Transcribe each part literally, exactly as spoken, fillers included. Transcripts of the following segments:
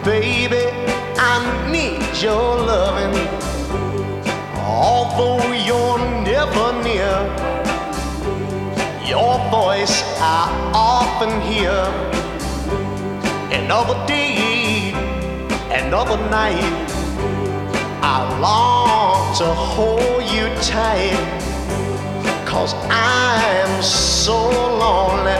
Baby, I need your loving. Although you're never near, your voice I often hear. Another day, another night, I long to hold you tight, 'cause I'm so lonely.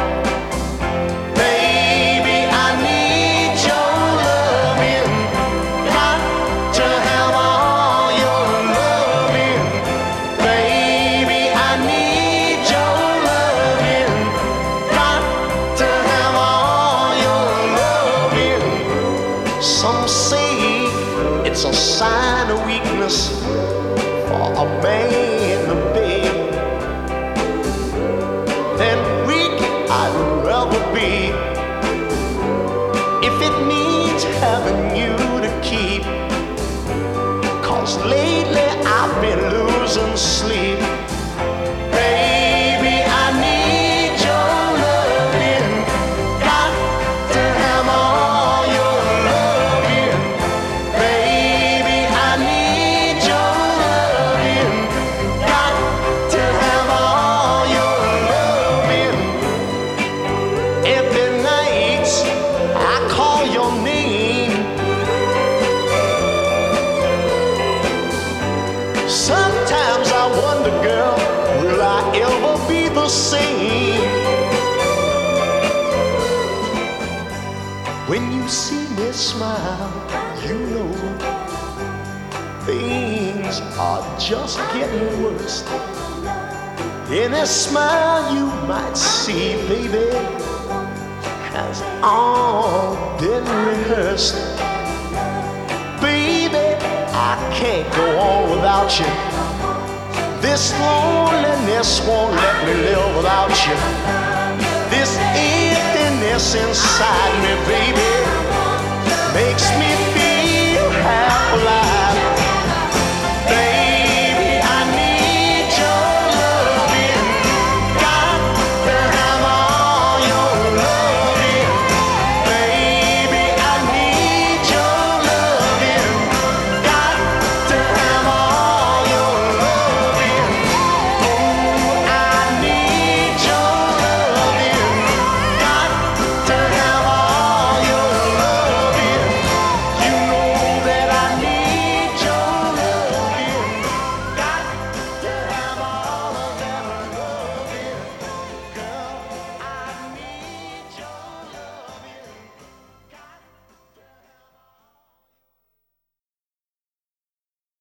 Baby, I need your loving. Got to have all your loving. Baby, I need your loving. Got to have all your loving. Some say it's a sign of weakness for a man to beg. Then weak I'd rather be, if it means having you to keep. 'Cause lately I've been losing sleep. Baby, I need your loving. Got to have all your loving. Baby, I need your loving. Got to have all your loving. Every night I call your name. Sometimes I wonder, girl, will I ever be the same? When you see me smile, you know things are just getting worse. Any smile you might see, baby, has all been rehearsed. Baby, I can't go on without you. This loneliness won't let me live without you. This emptiness inside me, baby,